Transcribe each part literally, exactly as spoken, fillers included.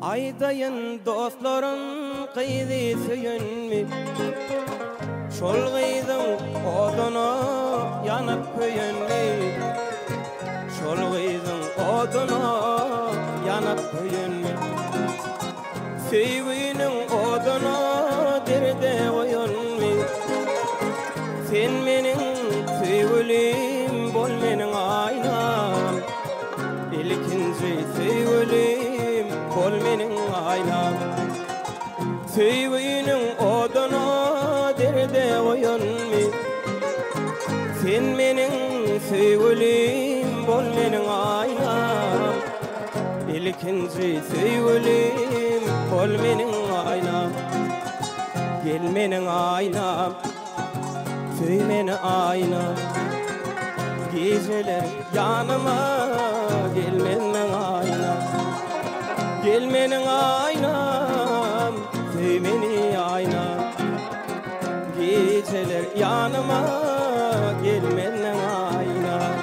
Aydayın dostlarım kıydı söyünmi, şol kıydın oduna yanıp köyünmi, şol kıydın oduna yanıp köyünmi, sevginin oduna derde koyunmi, sen menin sevgilim bol menin aynam, ilkinci sevgilim bol menin aynam, sevginin oduna derde koyunmi, sen menin sevgilim bol menin aynam, ilkinci sevgilim bol menin aynam, gel menin aynam, söy meni aynam, geceler yanıma gelmen aynam, gel menin aynam, söy meni aynam, geceler yanıma gelmen aynam.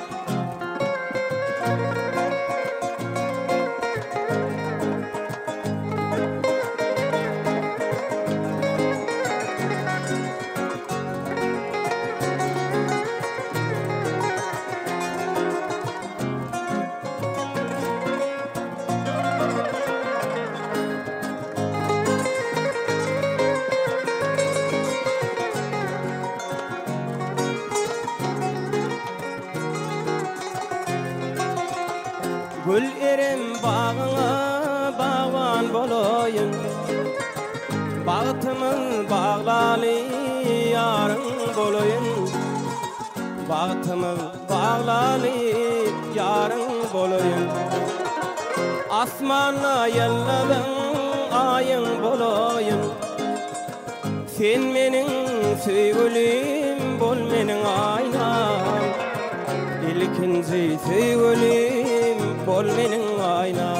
Gül erem bağına bağban bolayın, bağıtımın bağlalı yarın bolayın, bağıtımın bağlalı yarın bolayın, asmana yelladın ayın bolayın, sen menin sevgilim bol menin aynam, ilkinci sevgilim bol menin aynam,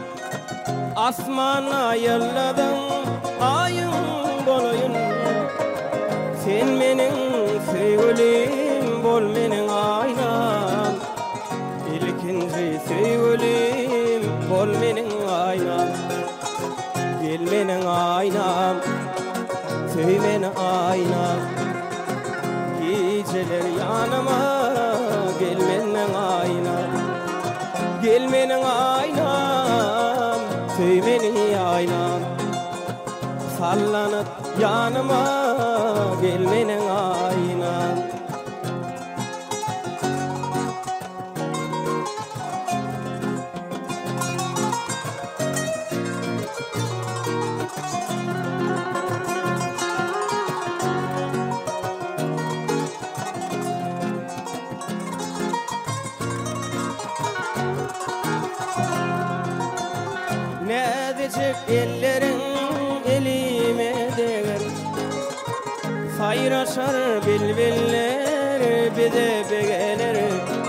asmana yelladın ayın bolayın, sen menin sevgilim bol menin aynam, ilkinci sevgilim bol menin aynam, gel menin aynam, söy meni aynam, geceler yanıma gel menin aynam, gel menin aynam, söy meni aynam, sallanıp yanıma gel menin aynam. Ne diyecek ellerin elime değer, sayraşar bilbiller bide begeler,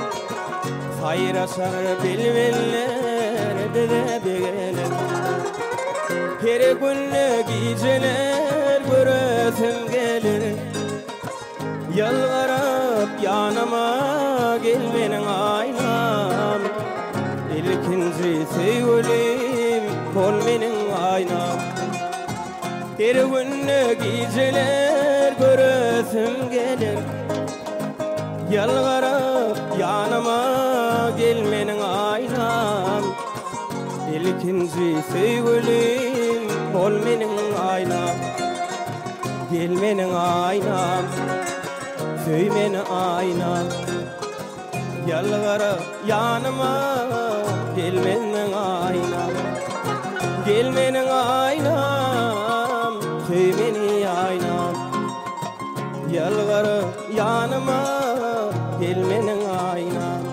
sayraşar bilbiller bide begeler, her günlü geceler göresim gelir, yalvarıp yanıma gel menin aynam, ilkinci sevgilim bol menin aynam, her günlü geceler göresim gelir, yalvarıp yanıma gel menin aynam, ilkinci sevgilim bol menin aynam, gel menin aynam, söy meni aynam, yalvarıp yanıma gel menin aynam, gel menin aynam, söy meni aynam, yalvarıp yanıma gel menin aynam.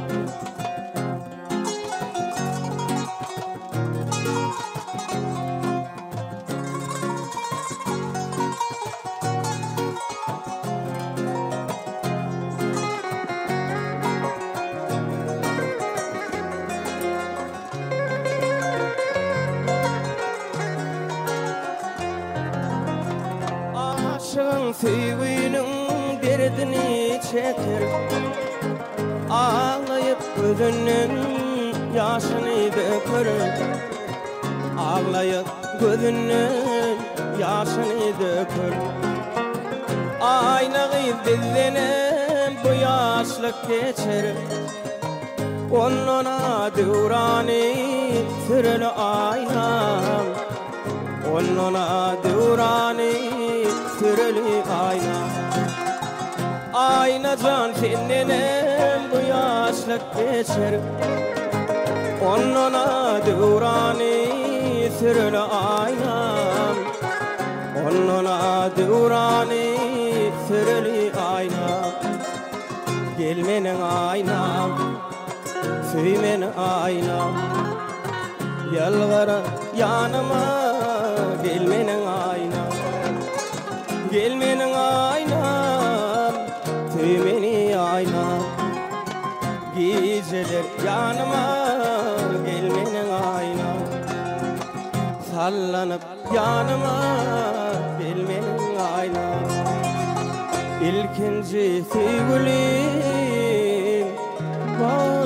Aşığın sevginin derdini çeker, ağlayıp gözünün yaşını döker, ağlayıp gözünden yaşını dökür. Ayna bizdenem bu yaşlık geçer. Onuna devrani sürül aynam, onuna devrani sürül aynam. Ayna can senenem bu yaşlık geçer. Onuna devrani sürül aynam, onuna devrani sürül aynam. Gelmenin aynam, söymenin aynam. Yalvara yanıma gelmenin aynam. Gelmenin aynam, söymenin aynam. Geceler yanıma gelmenin aynam. Sallanıp yanıma gelmenin aynam. İlkinci sevgilim var.